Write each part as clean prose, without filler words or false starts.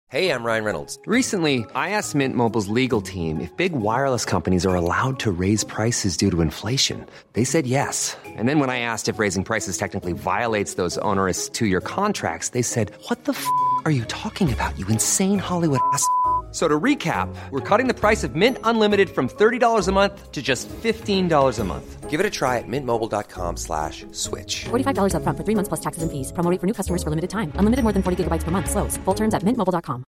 Hey, I'm Ryan Reynolds. Recently, I asked Mint Mobile's legal team if big wireless companies are allowed to raise prices due to inflation. They said yes. And then when I asked if raising prices technically violates those onerous two-year contracts, they said, "What the f*** are you talking about, you insane Hollywood ass?" So to recap, we're cutting the price of Mint Unlimited from $30 a month to just $15 a month. Give it a try at mintmobile.com/switch. $45 up front for 3 months plus taxes and fees. Promo rate for new customers for limited time. Unlimited more than 40 gigabytes per month. Slows full terms at mintmobile.com.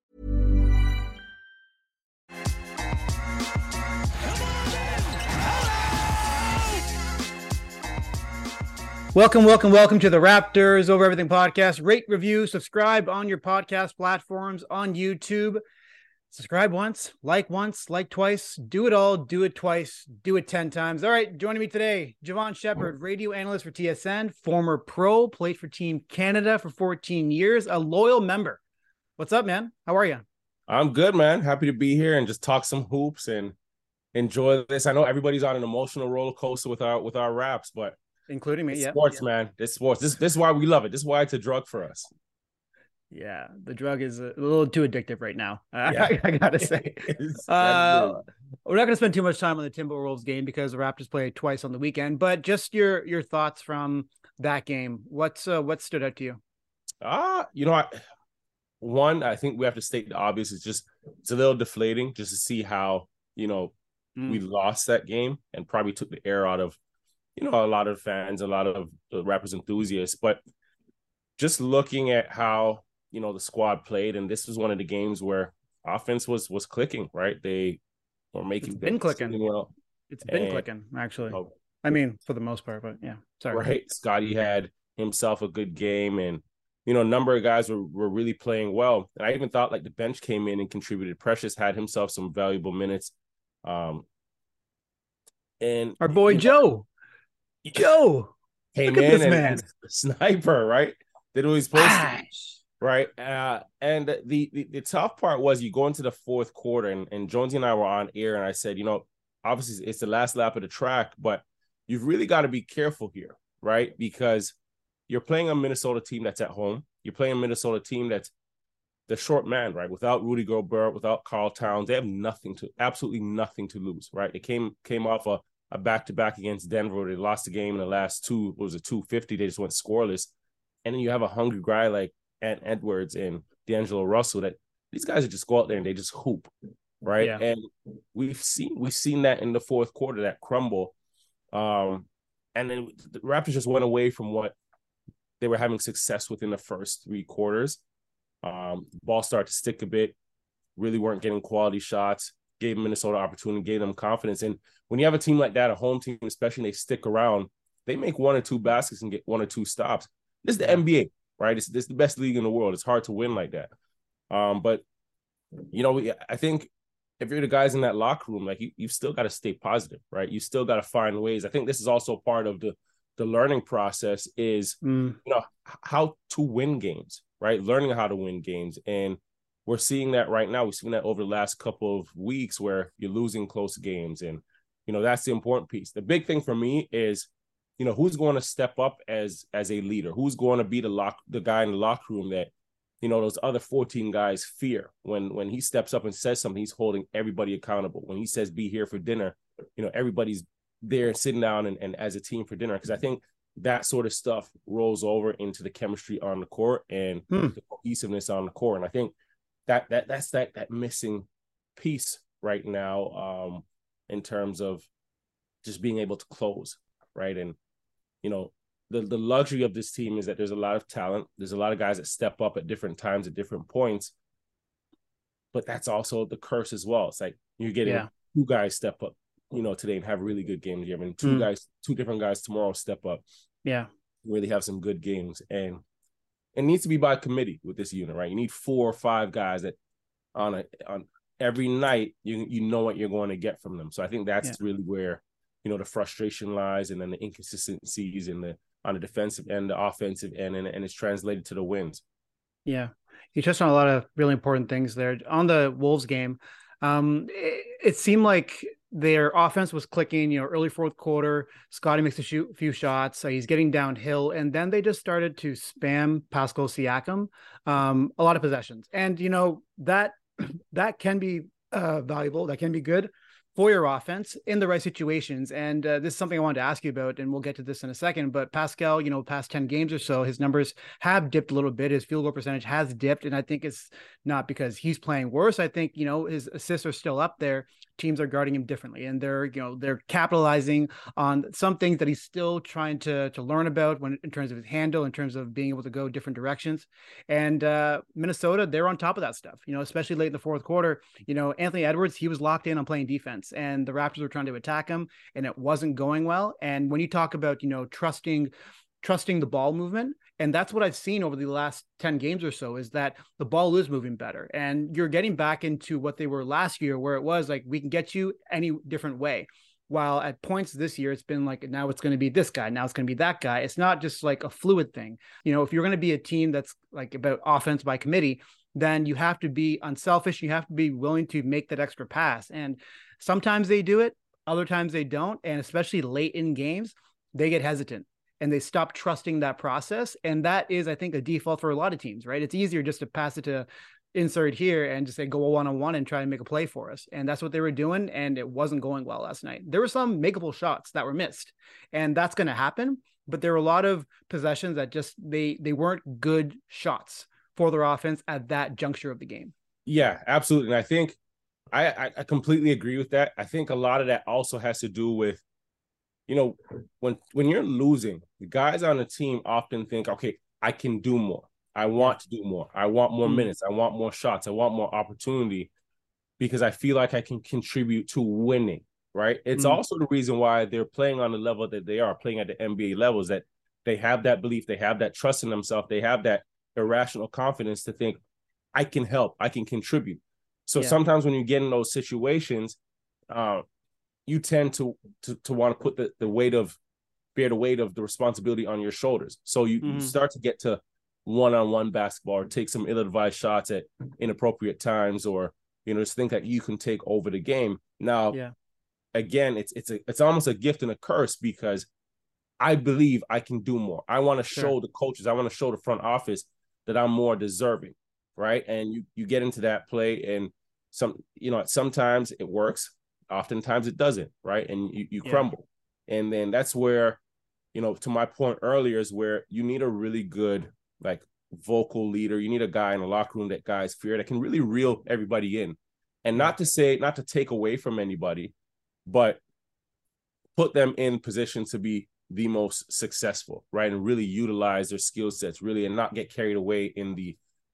Welcome to the Raptors Over Everything podcast. Rate, review, subscribe on your podcast platforms, on YouTube. Subscribe once, like twice, do it all, do it twice, do it 10 times. All right, joining me today, Javon Shepard, radio analyst for TSN, former pro, played for Team Canada for 14 years, a loyal member. What's up, man? How are you? I'm good, man. Happy to be here and just talk some hoops and enjoy this. I know everybody's on an emotional roller coaster with our Raps, but including me, yeah. Sports, man. It's sports. This is why we love it. This is why it's a drug for us. Yeah, the drug is a little too addictive right now. Yeah. I gotta say. We're not going to spend too much time on the Timberwolves game because the Raptors play twice on the weekend. But just your thoughts from that game. What stood out to you? I think we have to state the obvious. It's a little deflating just to see how we lost that game and probably took the air out of a lot of fans, a lot of the Raptors enthusiasts. But just looking at how the squad played, and this was one of the games where offense was clicking, right? They were making It's been clicking, actually. I mean, for the most part, but yeah, sorry. Right, Scotty had himself a good game, and a number of guys were really playing well. And I even thought like the bench came in and contributed. Precious had himself some valuable minutes. And our boy Joe came look at in this man. Sniper, right? Did what he's supposed to. Right. And the tough part was you go into the fourth quarter and Jonesy and I were on air and I said, obviously it's the last lap of the track, but you've really got to be careful here, right? Because you're playing a Minnesota team that's at home. You're playing a Minnesota team that's the short man, right? Without Rudy Gobert, without Karl Towns, they have absolutely nothing to lose, right? They came off a back-to-back against Denver. They lost the game in the last 250. They just went scoreless. And then you have a hungry guy like Ant Edwards and D'Angelo Russell that these guys just go out there and they just hoop, right? Yeah. And we've seen that in the fourth quarter, that crumble. And then the Raptors just went away from what they were having success with in the first three quarters. Ball started to stick a bit, really weren't getting quality shots, gave Minnesota opportunity, gave them confidence. And when you have a team like that, a home team, especially, they stick around, they make one or two baskets and get one or two stops. This is the NBA, right? This is the best league in the world. It's hard to win like that. But, I think if you're the guys in that locker room, like you've still got to stay positive, right? You still got to find ways. I think this is also part of the learning process is, how to win games, right? Learning how to win games. And we're seeing that right now. We've seen that over the last couple of weeks where you're losing close games. And, that's the important piece. The big thing for me is, who's going to step up as a leader? Who's going to be the guy in the locker room that, those other 14 guys fear? When he steps up and says something, he's holding everybody accountable. When he says, be here for dinner, everybody's there sitting down and as a team for dinner. Because I think that sort of stuff rolls over into the chemistry on the court and the cohesiveness on the court. And I think that's that missing piece right now in terms of just being able to close, right? And, the luxury of this team is that there's a lot of talent. There's a lot of guys that step up at different times at different points. But that's also the curse as well. It's like you're getting two guys step up, today and have really good games. You're having two different guys tomorrow step up. Yeah. Really have some good games. And it needs to be by committee with this unit, right? You need 4 or 5 guys that on every night, you know what you're going to get from them. So I think that's really where, the frustration lies, and then the inconsistencies on the defensive end, the offensive end, and it's translated to the wins. Yeah. You touched on a lot of really important things there. On the Wolves game, it seemed like their offense was clicking, early fourth quarter. Scotty makes a few shots. He's getting downhill. And then they just started to spam Pascal Siakam a lot of possessions. And, that can be valuable. That can be good for your offense in the right situations. And this is something I wanted to ask you about, and we'll get to this in a second. But Pascal, past 10 games or so, his numbers have dipped a little bit. His field goal percentage has dipped. And I think it's not because he's playing worse. I think, his assists are still up there. Teams are guarding him differently, and they're capitalizing on some things that he's still trying to learn about in terms of his handle, in terms of being able to go different directions. And Minnesota, they're on top of that stuff, especially late in the fourth quarter. Anthony Edwards, he was locked in on playing defense, and the Raptors were trying to attack him, and it wasn't going well. And when you talk about, trusting the ball movement, and that's what I've seen over the last 10 games or so, is that the ball is moving better, and you're getting back into what they were last year, where it was like, we can get you any different way. While at points this year, it's been like, now it's going to be this guy, now it's going to be that guy. It's not just like a fluid thing. If you're going to be a team that's like about offense by committee, then you have to be unselfish. You have to be willing to make that extra pass. And sometimes they do it, other times they don't. And especially late in games, they get hesitant and they stop trusting that process. And that is, I think, a default for a lot of teams, right? It's easier just to pass it to insert here and just say, go one-on-one and try to make a play for us. And that's what they were doing. And it wasn't going well last night. There were some makeable shots that were missed, and that's going to happen. But there were a lot of possessions that just, they weren't good shots for their offense at that juncture of the game. Yeah, absolutely. And I think I completely agree with that. I think a lot of that also has to do with, when you're losing, the guys on the team often think, okay, I can do more. I want to do more. I want more minutes. I want more shots. I want more opportunity, because I feel like I can contribute to winning, right? It's also the reason why they're playing on the level that they are, playing at the NBA levels, that they have that belief, they have that trust in themselves, they have that irrational confidence to think, I can help, I can contribute. So sometimes when you get in those situations, you tend to want to put the weight of the responsibility on your shoulders. So you start to get to one-on-one basketball, or take some ill-advised shots at inappropriate times, or just think that you can take over the game. Now, again, it's almost a gift and a curse, because I believe I can do more. I want to show the coaches, I want to show the front office that I'm more deserving, right? And you get into that play, and sometimes it works, oftentimes it doesn't, right? And you crumble. And then that's where, to my point earlier, is where you need a really good, like, vocal leader. You need a guy in the locker room that guys fear, that can really reel everybody in. And not to take away from anybody, but put them in position to be the most successful, right? And really utilize their skill sets, really, and not get carried away in the,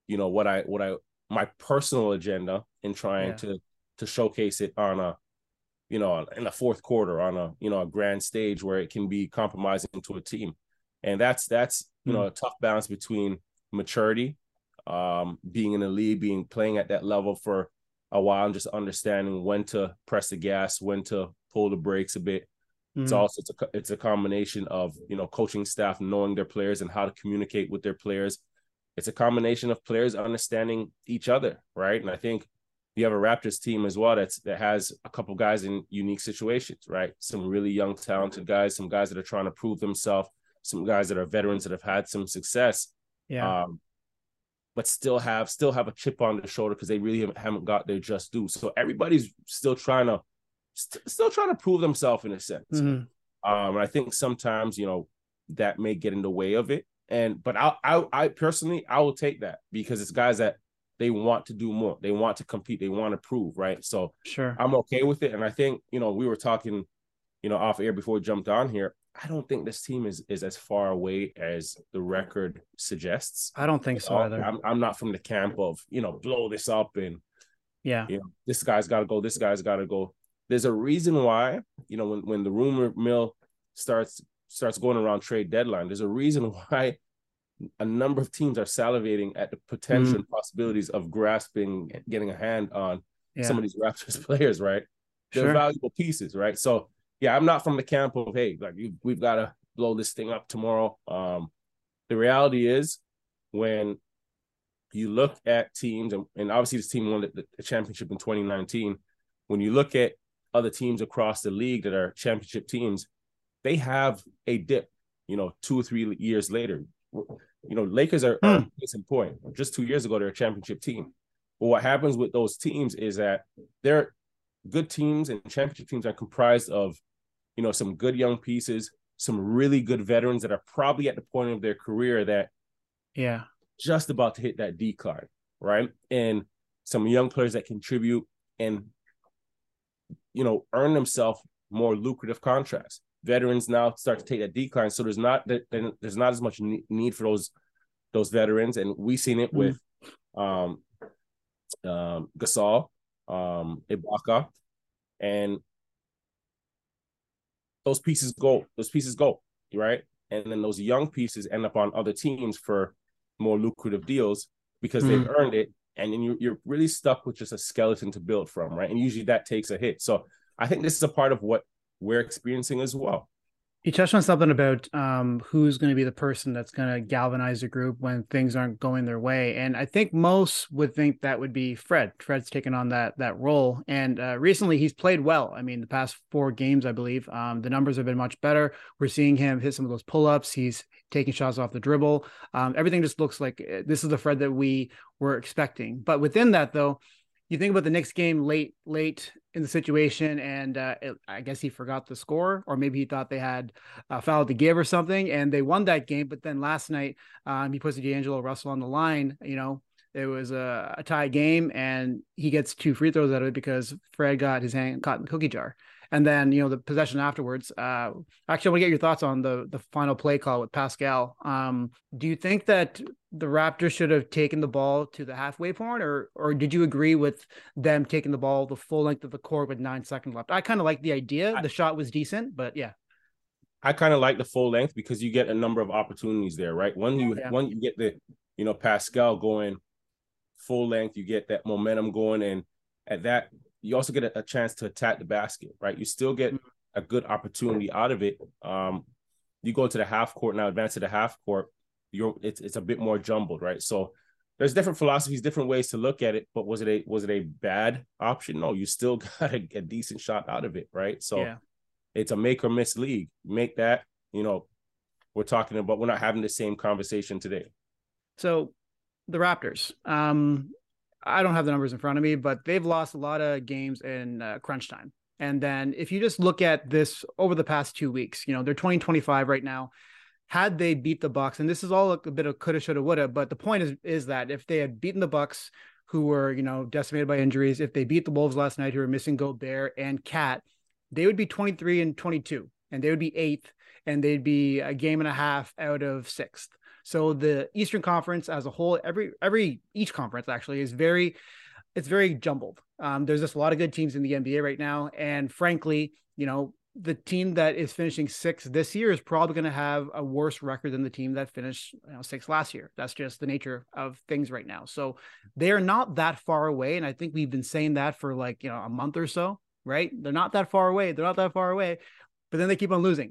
my personal agenda, in trying to showcase it on a, in the fourth quarter, on a grand stage, where it can be compromising to a team. And that's a tough balance between maturity, being in the league, playing at that level for a while, and just understanding when to press the gas, when to pull the brakes a bit. It's also it's a combination of coaching staff knowing their players and how to communicate with their players. It's a combination of players understanding each other, right? And I think you have a Raptors team as well that has a couple guys in unique situations, right? Some really young, talented guys, some guys that are trying to prove themselves, some guys that are veterans that have had some success, but still have a chip on their shoulder, because they really haven't got their just due. So everybody's still trying to prove themselves, in a sense. And I think sometimes, that may get in the way of it. But I personally, I will take that, because it's guys that they want to do more. They want to compete. They want to prove, right? So I'm okay with it. And I think, we were talking, off air before we jumped on here. I don't think this team is as far away as the record suggests. I don't think so either. I'm not from the camp of, blow this up and, this guy's got to go. This guy's got to go. There's a reason why, when the rumor mill starts going around trade deadline, there's a reason why a number of teams are salivating at the potential possibilities of grasping, getting a hand on some of these Raptors players, right? They're valuable pieces, right? So, I'm not from the camp of, hey, like, we've got to blow this thing up tomorrow. The reality is, when you look at teams, and obviously this team won the championship in 2019, when you look at other teams across the league that are championship teams, they have a dip, 2 or 3 years later. Lakers are a case in point. Just 2 years ago, they're a championship team. But what happens with those teams is that they're good teams, and championship teams are comprised of, some good young pieces, some really good veterans that are probably at the point of their career that just about to hit that decline, right? And some young players that contribute and, earn themselves more lucrative contracts. Veterans now start to take that decline, so there's not as much need for those veterans, and we've seen it with Gasol, Ibaka, and those pieces go, right? And then those young pieces end up on other teams for more lucrative deals because they've earned it, and then you're really stuck with just a skeleton to build from, right? And usually that takes a hit. So I think this is a part of what we're experiencing as well. You touched on something about who's going to be the person that's going to galvanize the group when things aren't going their way. And I think most would think that would be Fred. Fred's taken on that role. And recently he's played well. I mean, the past 4 games, I believe, the numbers have been much better. We're seeing him hit some of those pull-ups. He's taking shots off the dribble. Everything just looks like this is the Fred that we were expecting. But within that, though, you think about the Knicks game late in the situation, and I guess he forgot the score, or maybe he thought they had a foul to give or something, and they won that game. But then last night, he puts D'Angelo Russell on the line. It was a tie game, and he gets 2 free throws out of it because Fred got his hand caught in the cookie jar. And then, the possession afterwards, actually, I want to get your thoughts on the final play call with Pascal. Do you think that the Raptors should have taken the ball to the halfway point, or did you agree with them taking the ball the full length of the court with 9 seconds left? I kind of like the idea. The shot was decent, but yeah. I kind of like the full length because you get a number of opportunities there, right? When you get the, Pascal going full length, you get that momentum going, and at that, you also get a chance to attack the basket, right? You still get a good opportunity out of it. You go to the half court now, advance to the half court, it's a bit more jumbled, right? So there's different philosophies, different ways to look at it. But was it a bad option? No, you still got a decent shot out of it, right? So it's a make or miss league. Make that, we're talking about. We're not having the same conversation today. So the Raptors. I don't have the numbers in front of me, but they've lost a lot of games in crunch time. And then if you just look at this over the past 2 weeks, they're 20-25 right now. Had they beat the Bucks, and this is all a bit of coulda, shoulda, woulda, but the point is that if they had beaten the Bucks, who were, decimated by injuries, if they beat the Wolves last night, who were missing Gobert and Cat, they would be 23-22, and they would be 8th, and they'd be a game and a half out of 6th. So the Eastern Conference as a whole, each conference actually is very jumbled. There's just a lot of good teams in the NBA right now. And frankly, the team that is finishing 6th this year is probably going to have a worse record than the team that finished 6th last year. That's just the nature of things right now. So they're not that far away. And I think we've been saying that for a month or so, right? They're not that far away. But then they keep on losing.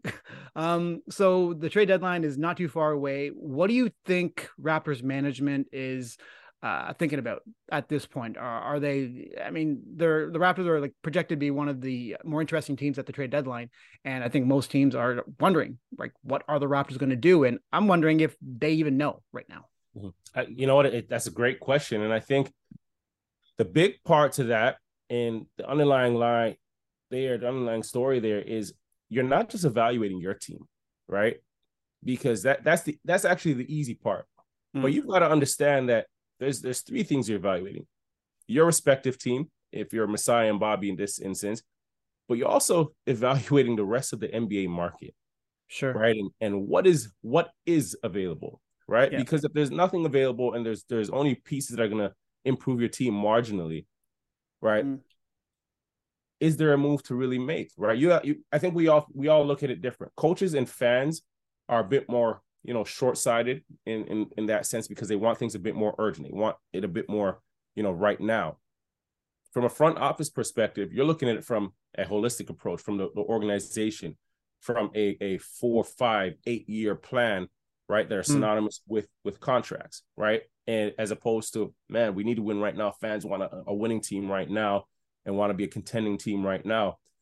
So the trade deadline is not too far away. What do you think Raptors management is thinking about at this point? Are they, the Raptors are projected to be one of the more interesting teams at the trade deadline. And I think most teams are wondering, what are the Raptors going to do? And I'm wondering if they even know right now. You know what? That's a great question. And I think the big part to that and the underlying story there is, you're not just evaluating your team, right? Because that's actually the easy part. But you've got to understand that there's 3 things you're evaluating: your respective team, if you're Masai and Bobby in this instance, but you're also evaluating the rest of the NBA market, sure, right? And what is available, right? Yeah. Because if there's nothing available and there's only pieces that are gonna improve your team marginally, right? Is there a move to really make, right? I think we all look at it different. Coaches and fans are a bit more, short-sighted in that sense because they want things a bit more urgent. They want it a bit more, right now. From a front office perspective, you're looking at it from a holistic approach, from the organization, from a 4, 5, 8 year plan, right? That are synonymous with contracts, right? And as opposed to, man, we need to win right now. Fans want a winning team right now and want to be a contending team right now.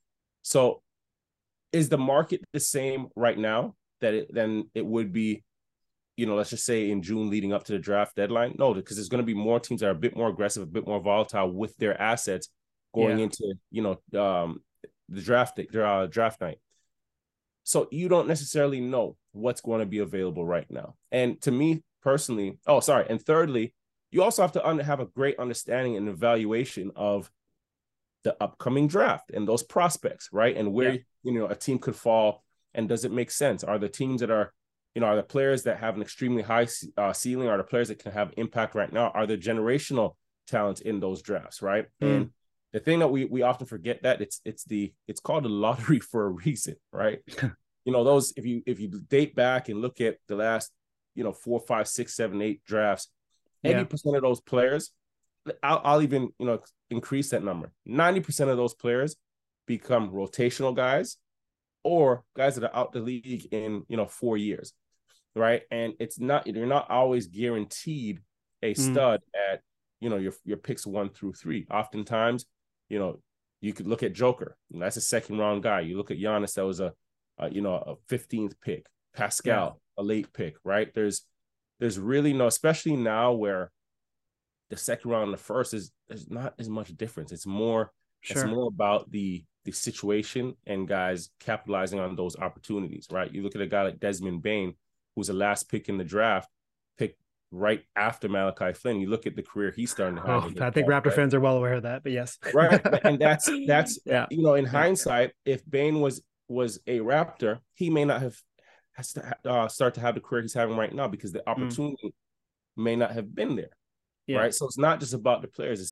So is the market the same right now than it would be, let's just say in June leading up to the draft deadline? No, because there's going to be more teams that are a bit more aggressive, a bit more volatile with their assets going into, the draft night. So you don't necessarily know what's going to be available right now. And to me personally, and thirdly, you also have to have a great understanding and evaluation of the upcoming draft and those prospects, right? And where, a team could fall, and does it make sense? Are the teams that are, are the players that have an extremely high ceiling? Are the players that can have impact right now? Are the generational talents in those drafts, right? And the thing that we often forget that it's called a lottery for a reason, right? Those, if you date back and look at the last, 4, 5, 6, 7, 8 drafts, 80% of those players, I'll even, increase that number. 90% of those players become rotational guys or guys that are out the league in, 4 years, right? And you're not always guaranteed a stud at, your picks 1 through 3. Oftentimes, you could look at Joker, and that's a second round guy. You look at Giannis, that was a 15th pick. Pascal, a late pick, right? There's really no, especially now where the second round and the first there's not as much difference. It's more about the situation and guys capitalizing on those opportunities, right? You look at a guy like Desmond Bane, who's the last pick in the draft, picked right after Malachi Flynn. You look at the career he's starting to have. I think Raptor fans are well aware of that, but yes. Right. And that's in hindsight, if Bane was a Raptor, he may not have start to have the career he's having right now because the opportunity may not have been there. Right. So it's not just about the players.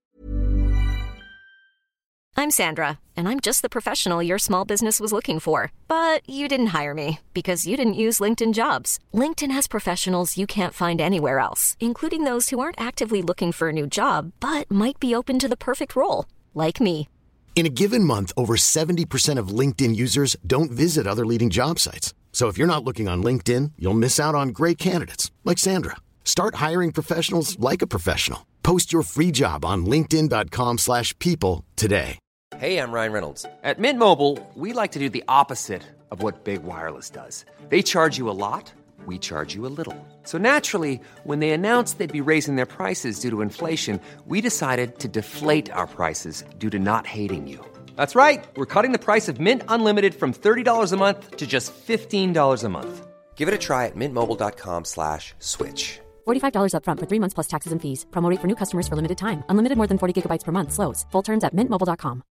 I'm Sandra, and I'm just the professional your small business was looking for. But you didn't hire me because you didn't use LinkedIn Jobs. LinkedIn has professionals you can't find anywhere else, including those who aren't actively looking for a new job, but might be open to the perfect role, like me. In a given month, over 70% of LinkedIn users don't visit other leading job sites. So if you're not looking on LinkedIn, you'll miss out on great candidates like Sandra. Start hiring professionals like a professional. Post your free job on linkedin.com/people today. Hey, I'm Ryan Reynolds. At Mint Mobile, we like to do the opposite of what Big Wireless does. They charge you a lot, we charge you a little. So naturally, when they announced they'd be raising their prices due to inflation, we decided to deflate our prices due to not hating you. That's right. We're cutting the price of Mint Unlimited from $30 a month to just $15 a month. Give it a try at mintmobile.com/switch. $45 up front for 3 months plus taxes and fees. Promo rate for new customers for limited time. Unlimited more than 40 gigabytes per month. Slows full terms at mintmobile.com.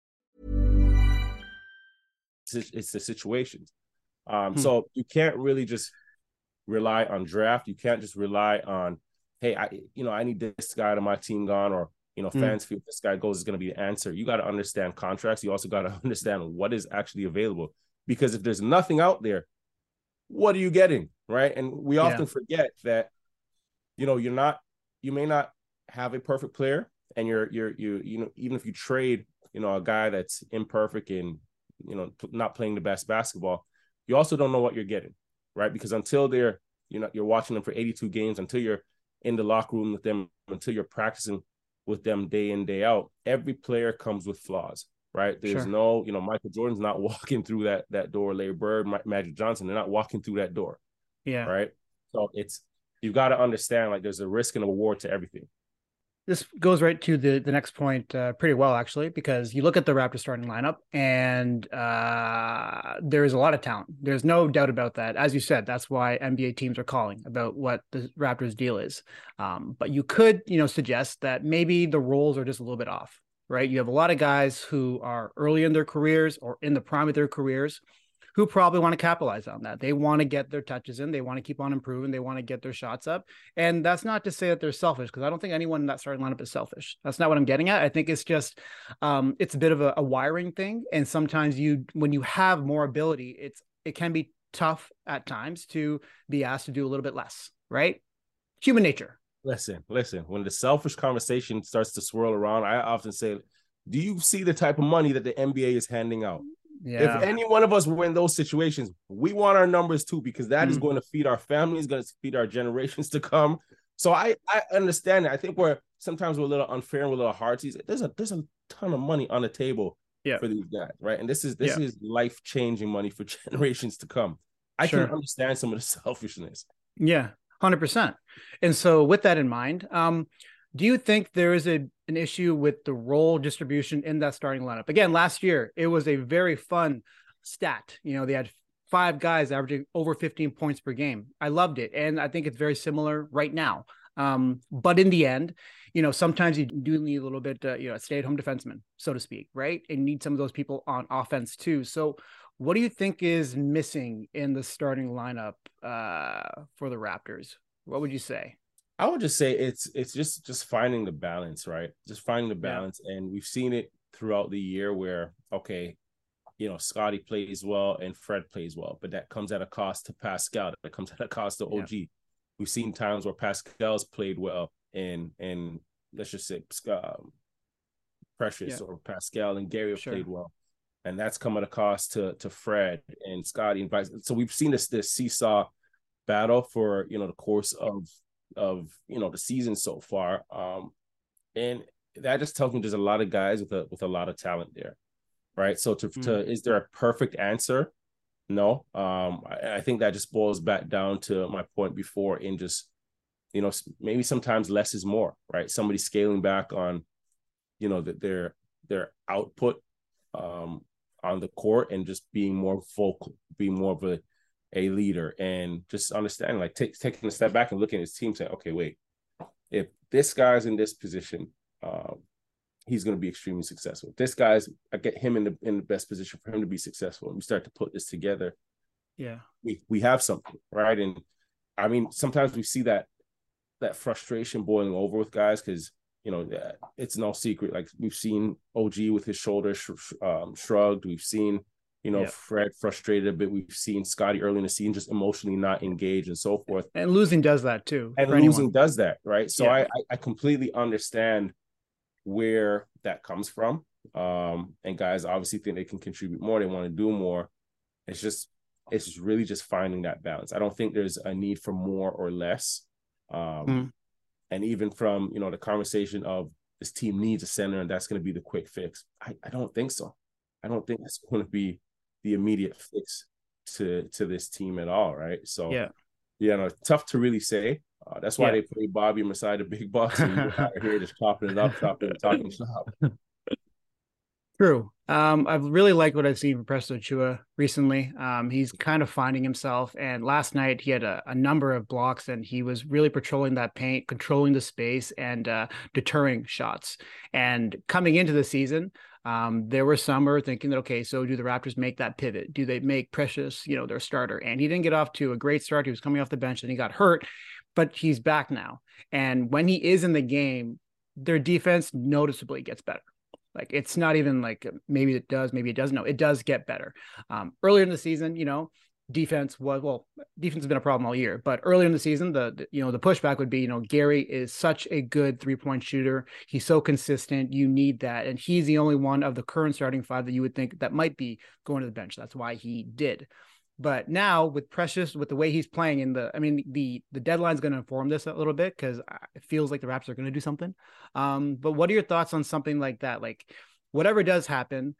It's the situations. So you can't really just rely on draft. You can't just rely on, hey, I need this guy to my team gone, or fans feel this guy goes is going to be the answer. You got to understand contracts. You also got to understand what is actually available, because if there's nothing out there, what are you getting, right? And we often forget that, you may not have a perfect player, and even if you trade, a guy that's imperfect and not playing the best basketball, you also don't know what you're getting, right? Because until you're watching them for 82 games, until you're in the locker room with them, until you're practicing with them day in, day out, every player comes with flaws, right? There's no, Michael Jordan's not walking through that door. Larry Bird, Magic Johnson, they're not walking through that door. Yeah. Right. So you've got to understand, like, there's a risk and a reward to everything. This goes right to the next point pretty well, actually, because you look at the Raptors starting lineup, and there is a lot of talent. There's no doubt about that. As you said, that's why NBA teams are calling about what the Raptors deal is. But you could, suggest that maybe the roles are just a little bit off, right? You have a lot of guys who are early in their careers or in the prime of their careers who probably want to capitalize on that. They want to get their touches in. They want to keep on improving. They want to get their shots up. And that's not to say that they're selfish, because I don't think anyone in that starting lineup is selfish. That's not what I'm getting at. I think it's just, it's a bit of a wiring thing. And sometimes when you have more ability, it can be tough at times to be asked to do a little bit less, right? Human nature. Listen, when the selfish conversation starts to swirl around, I often say, do you see the type of money that the NBA is handing out? Yeah. If any one of us were in those situations, we want our numbers too, because that is going to feed our families, going to feed our generations to come. So I understand it. I think sometimes we're a little unfair and we're a little hard. There's a ton of money on the table Yeah. for these guys, right? And this is Yeah. life-changing money for generations to come. I Sure. can understand some of the selfishness. Yeah, 100%. And so with that in mind, do you think there is an issue with the role distribution in that starting lineup? Again, last year, it was a very fun stat. They had 5 guys averaging over 15 points per game. I loved it. And I think it's very similar right now. But in the end, sometimes you do need a little bit, a stay-at-home defenseman, so to speak, right? And you need some of those people on offense too. So what do you think is missing in the starting lineup for the Raptors? What would you say? I would just say it's just finding the balance, right? Just finding the balance. Yeah. And we've seen it throughout the year where, okay, Scotty plays well and Fred plays well, but that comes at a cost to Pascal. That comes at a cost to OG. Yeah. We've seen times where Pascal's played well and let's just say Precious or Pascal and Gary have played well. And that's come at a cost to Fred and Scotty and vice. So we've seen this seesaw battle for the course of the season so far, and that just tells me there's a lot of guys with a lot of talent there, right? So to is there a perfect answer? No, I think that just boils back down to my point before in just maybe sometimes less is more, right? Somebody scaling back on their output on the court and just being more vocal, being more of a leader, and just understanding, like taking a step back and looking at his team, saying, okay, wait, if this guy's in this position, he's going to be extremely successful. If this guy's, I get him in the best position for him to be successful. And we start to put this together. Yeah, we have something, right? And I mean, sometimes we see that frustration boiling over with guys because it's no secret. Like we've seen OG with his shoulders shrugged. We've seen, Fred frustrated a bit. We've seen Scotty early in the season just emotionally not engaged and so forth. And losing does that too. And losing does that, right? So I completely understand where that comes from. And guys obviously think they can contribute more. They want to do more. It's just really just finding that balance. I don't think there's a need for more or less. And even from, the conversation of this team needs a center and that's going to be the quick fix. I don't think so. I don't think that's going to be the immediate fix to this team at all, right? So, tough to really say. That's why they play Bobby beside the big bucks and you're out here just chopping it up, talking shop. True. I've really liked what I've seen from Precious Achiuwa recently. He's kind of finding himself. And last night he had a number of blocks and he was really patrolling that paint, controlling the space and deterring shots. And coming into the season, there were some who were thinking that, okay, so do the Raptors make that pivot? Do they make Precious, their starter? And he didn't get off to a great start. He was coming off the bench and he got hurt, but he's back now. And when he is in the game, their defense noticeably gets better. Like, it's not even like maybe it does, maybe it doesn't. No, it does get better. Earlier in the season, defense has been a problem all year, but earlier in the season, the pushback would be, Gary is such a good 3-point shooter. He's so consistent. You need that. And he's the only one of the current starting 5 that you would think that might be going to the bench. That's why he did. But now with Precious, with the way he's playing the deadline's going to inform this a little bit because it feels like the Raptors are going to do something. But what are your thoughts on something like that? Like, whatever does happen,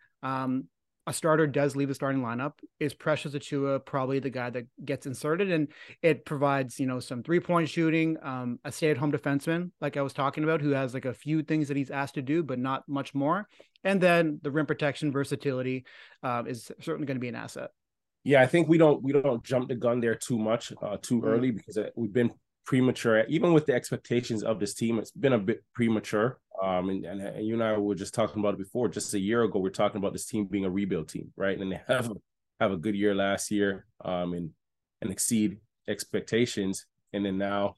a starter does leave the starting lineup. Is Precious Achiuwa probably the guy that gets inserted? And it provides, some 3-point shooting, a stay-at-home defenseman, like I was talking about, who has like a few things that he's asked to do, but not much more. And then the rim protection versatility is certainly going to be an asset. Yeah, I think we don't jump the gun there too much, too early, because we've been premature. Even with the expectations of this team, it's been a bit premature. And you and I were just talking about it before. Just a year ago, we're talking about this team being a rebuild team, right? And they have a good year last year, and exceed expectations. And then now,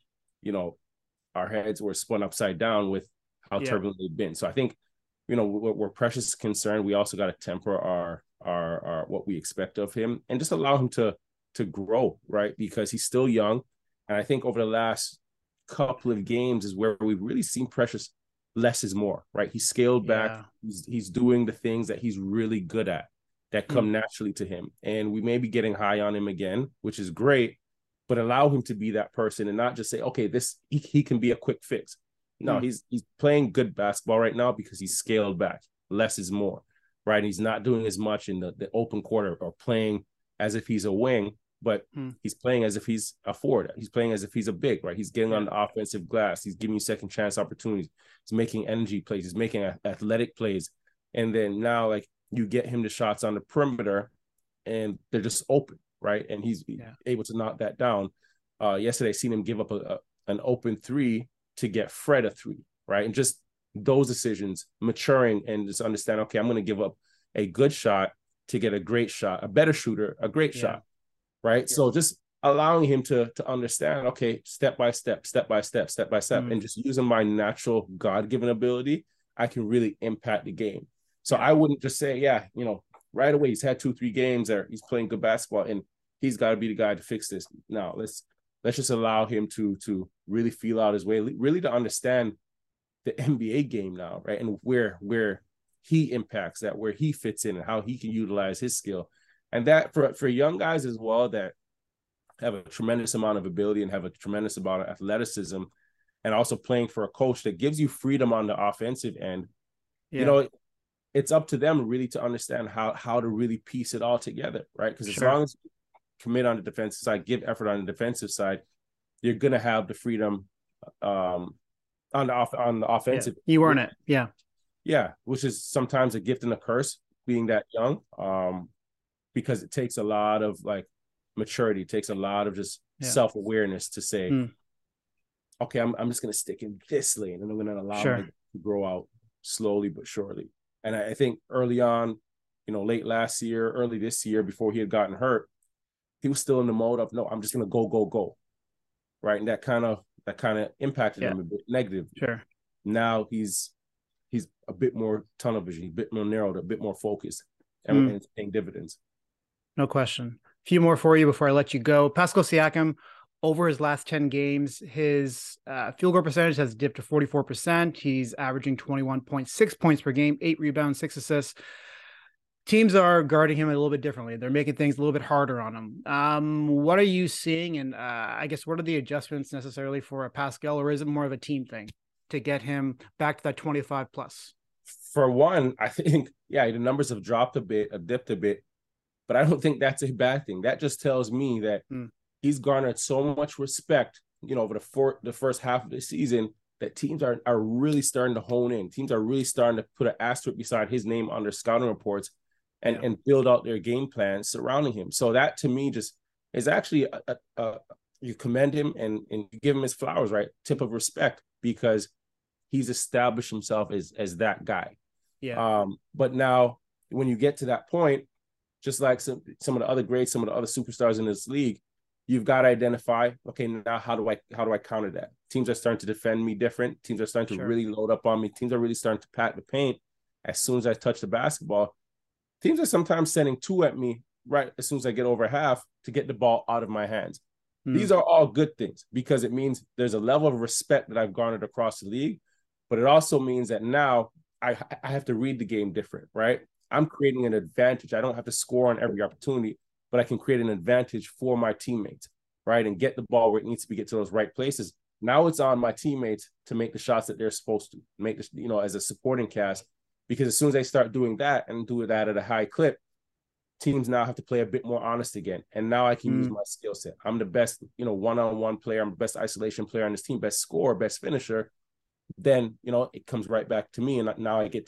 our heads were spun upside down with how turbulent they've been. So I think, where Precious is concerned, we also got to temper our what we expect of him and just allow him to grow, right? Because he's still young. And I think over the last couple of games is where we've really seen Precious less is more, right? He's scaled back. He's doing the things that he's really good at that come naturally to him. And we may be getting high on him again, which is great, but allow him to be that person and not just say, okay, he can be a quick fix. No, he's playing good basketball right now because he's scaled back. Less is more. right? He's not doing as much in the open quarter or playing as if he's a wing, but he's playing as if he's a forward. He's playing as if he's a big, right? He's getting on the offensive glass. He's giving you second chance opportunities. He's making energy plays. He's making athletic plays. And then now, like, you get him to shots on the perimeter and they're just open, right? And he's able to knock that down. Yesterday, I seen him give up an open three to get Fred a three, right? And just those decisions, maturing and just understand, okay, I'm going to give up a good shot to get a great shot, a better shooter, a great shot, right? Yeah. So just allowing him to understand, okay, step by step, and just using my natural God-given ability, I can really impact the game. So I wouldn't just say, right away, he's had 2-3 games there, he's playing good basketball, and he's got to be the guy to fix this. No, let's just allow him to really feel out his way, really to understand the NBA game now, right? And where he impacts that, where he fits in and how he can utilize his skill. And that for young guys as well that have a tremendous amount of ability and have a tremendous amount of athleticism, and also playing for a coach that gives you freedom on the offensive end, it's up to them really to understand how to really piece it all together, right? Because as long as you commit on the defensive side, give effort on the defensive side, you're going to have the freedom on the offensive. Yeah. You earn it. Yeah. Yeah. Which is sometimes a gift and a curse being that young, because it takes a lot of like maturity. It takes a lot of just self-awareness to say, okay, I'm just going to stick in this lane and I'm going to allow it to grow out slowly but surely. And I think early on, late last year, early this year, before he had gotten hurt, he was still in the mode of, no, I'm just going to go. Right. And that kind of impacted him a bit negatively. Sure. Now he's a bit more tunnel vision, a bit more narrowed, a bit more focused, and it's paying dividends. No question. A few more for you before I let you go. Pascal Siakam, over his last 10 games, his field goal percentage has dipped to 44%. He's averaging 21.6 points per game, 8 rebounds, 6 assists. Teams are guarding him a little bit differently. They're making things a little bit harder on him. What are you seeing? And I guess, what are the adjustments necessarily for a Pascal, or is it more of a team thing to get him back to that 25 plus? For one, I think, the numbers have dipped a bit, but I don't think that's a bad thing. That just tells me that he's garnered so much respect, over the first half of the season, that teams are really starting to hone in. Teams are really starting to put an asterisk beside his name on their scouting reports and build out their game plans surrounding him. So that to me just is actually you commend him and you give him his flowers, right? Tip of respect, because he's established himself as that guy. Yeah. But now when you get to that point, just like some of the other greats, some of the other superstars in this league, you've got to identify, okay, now how do I counter that? Teams are starting to defend me different. Teams are starting to really load up on me. Teams are really starting to pack the paint as soon as I touch the basketball. Teams are sometimes sending 2 at me right as soon as I get over half to get the ball out of my hands. These are all good things because it means there's a level of respect that I've garnered across the league, but it also means that now I have to read the game different, right? I'm creating an advantage. I don't have to score on every opportunity, but I can create an advantage for my teammates, right? And get the ball where it needs to be, get to those right places. Now it's on my teammates to make the shots that they're supposed to make, this, as a supporting cast, because as soon as they start doing that and do that at a high clip, teams now have to play a bit more honest again. And now I can use my skill set. I'm the best, one-on-one player. I'm the best isolation player on this team, best scorer, best finisher. Then, it comes right back to me. And now I get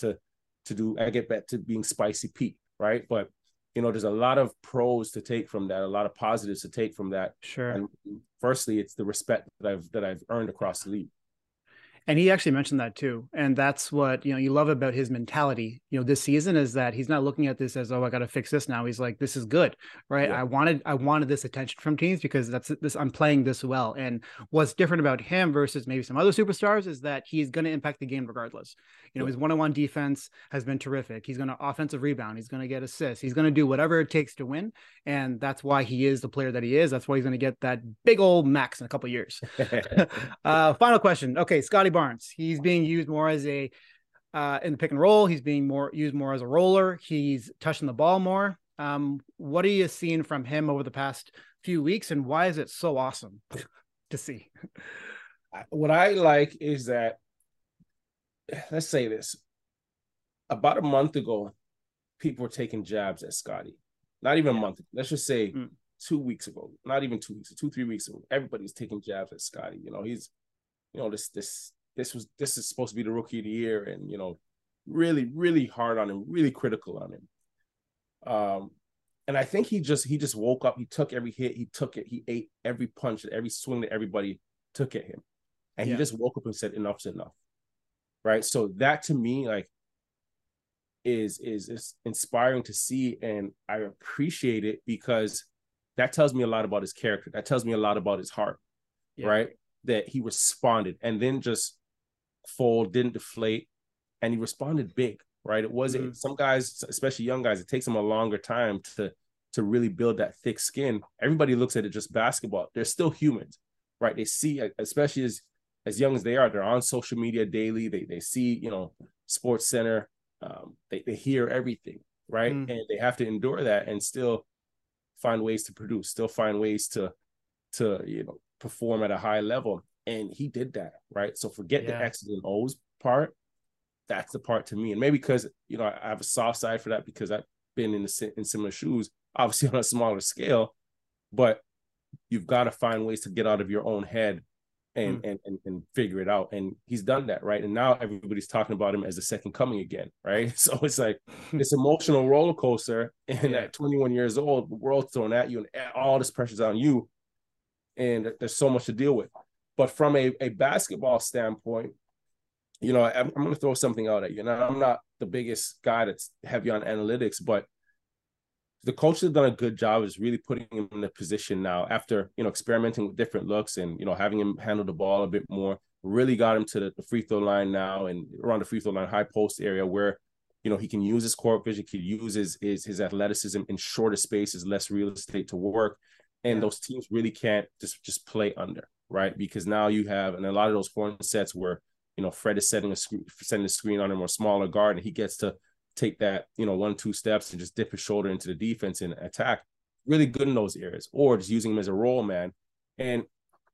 get back to being Spicy Pete, right? But, there's a lot of pros to take from that, a lot of positives to take from that. Sure. And firstly, it's the respect that I've earned across the league. And he actually mentioned that too. And that's what, you love about his mentality, this season, is that he's not looking at this as, oh, I got to fix this now. He's like, this is good, right? Yeah. I wanted this attention from teams because I'm playing this well. And what's different about him versus maybe some other superstars is that he's going to impact the game regardless. His one-on-one defense has been terrific. He's going to offensive rebound. He's going to get assists. He's going to do whatever it takes to win. And that's why he is the player that he is. That's why he's going to get that big old max in a couple of years. Final question. Okay. Scotty Barnes. He's being used more as in the pick and roll. He's being used more as a roller. He's touching the ball more. What are you seeing from him over the past few weeks, and why is it so awesome to see? What I like is that, let's say this, about a month ago, people were taking jabs at Scottie. Not even a month. Let's just say 2 weeks ago. Not even 2 weeks. 2-3 weeks ago. Everybody's taking jabs at Scottie. He's, this is supposed to be the rookie of the year, and really, really hard on him, really critical on him. And I think he just woke up. He took every hit. He took it. He ate every punch and every swing that everybody took at him. And he just woke up and said, enough's enough. Right. So that to me, like, is inspiring to see. And I appreciate it because that tells me a lot about his character. That tells me a lot about his heart. Right. That he responded and then just didn't deflate. And he responded big. Right. It wasn't some guys, especially young guys, it takes them a longer time to really build that thick skin. Everybody looks at it just basketball. They're still humans. Right. They see, especially as young as they are, they're on social media daily. They see, Sports Center. They hear everything, right? And they have to endure that and still find ways to produce, still find ways to perform at a high level. And he did that, right? So forget the X's and O's part. That's the part to me. And maybe because, I have a soft side for that because I've been in similar shoes, obviously on a smaller scale, but you've got to find ways to get out of your own head and figure it out. And he's done that, right? And now everybody's talking about him as the second coming again, right? So it's like this emotional roller coaster. And at 21 years old, the world's thrown at you and all this pressure's on you. And there's so much to deal with. But from a basketball standpoint, I'm going to throw something out at you. Now, I'm not the biggest guy that's heavy on analytics, but the coach has done a good job is really putting him in a position now after, experimenting with different looks and, having him handle the ball a bit more, really got him to the free throw line now and around the free throw line, high post area where, he can use his court vision, he can use his athleticism in shorter spaces, less real estate to work. And those teams really can't just play under, right? Because now you have, and a lot of those horn sets where, Fred is sending a screen on him or smaller guard, and he gets to take that, 1-2 steps and just dip his shoulder into the defense and attack. Really good in those areas, or just using him as a roll man. And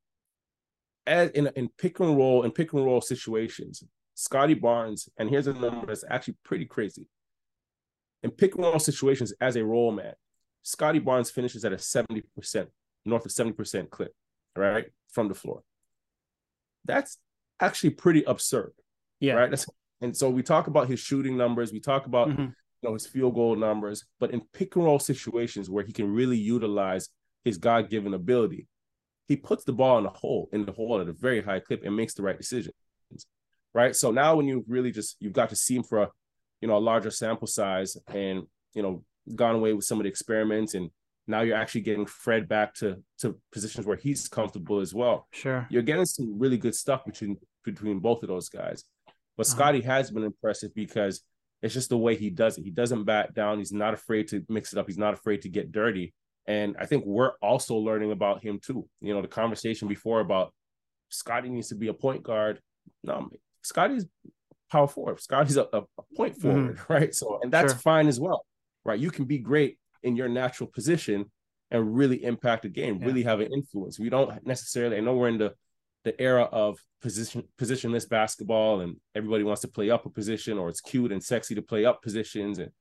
as in pick and roll situations, Scottie Barnes, and here's a number that's actually pretty crazy. In pick and roll situations as a roll man, Scottie Barnes finishes at a 70%, north of 70% clip, right, from the floor. That's actually pretty absurd. Right. And so we talk about his shooting numbers, we talk about his field goal numbers, but in pick and roll situations where he can really utilize his God-given ability, he puts the ball in the hole at a very high clip and makes the right decisions. Right. So now when you really you've got to see him for a larger sample size and gone away with some of the experiments, and now you're actually getting Fred back to positions where he's comfortable as well. Sure. You're getting some really good stuff between both of those guys. But Scottie has been impressive because it's just the way he does it. He doesn't back down. He's not afraid to mix it up. He's not afraid to get dirty. And I think we're also learning about him too. The conversation before about Scottie needs to be a point guard. No, Scottie's power forward. Scottie's a point forward, right? So, and that's fine as well, right? You can be great in your natural position and really impact the game, really have an influence. We don't necessarily, I know we're in the era of positionless basketball and everybody wants to play up a position, or it's cute and sexy to play up positions. And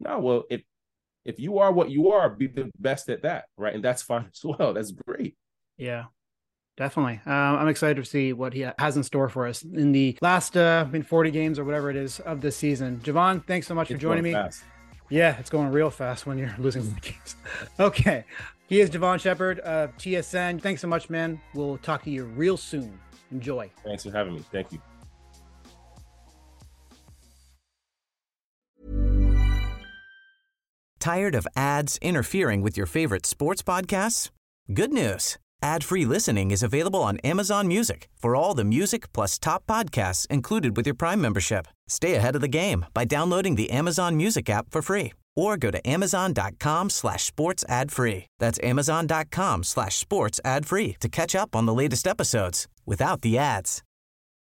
if you are what you are, be the best at that, right? And that's fine as well. That's great. Yeah, definitely. I'm excited to see what he has in store for us in the last 40 games or whatever it is of this season. Javon, thanks so much for joining me. Fast. Yeah, it's going real fast when you're losing the games. Okay. He is Javon Shepard of TSN. Thanks so much, man. We'll talk to you real soon. Enjoy. Thanks for having me. Thank you. Tired of ads interfering with your favorite sports podcasts? Good news. Ad-free listening is available on Amazon Music for all the music plus top podcasts included with your Prime membership. Stay ahead of the game by downloading the Amazon Music app for free or go to amazon.com/sports ad free. That's amazon.com/sports ad free to catch up on the latest episodes without the ads.